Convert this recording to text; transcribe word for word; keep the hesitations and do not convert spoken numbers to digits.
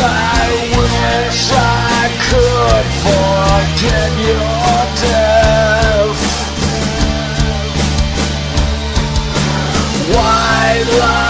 I wish I could forget your death. White light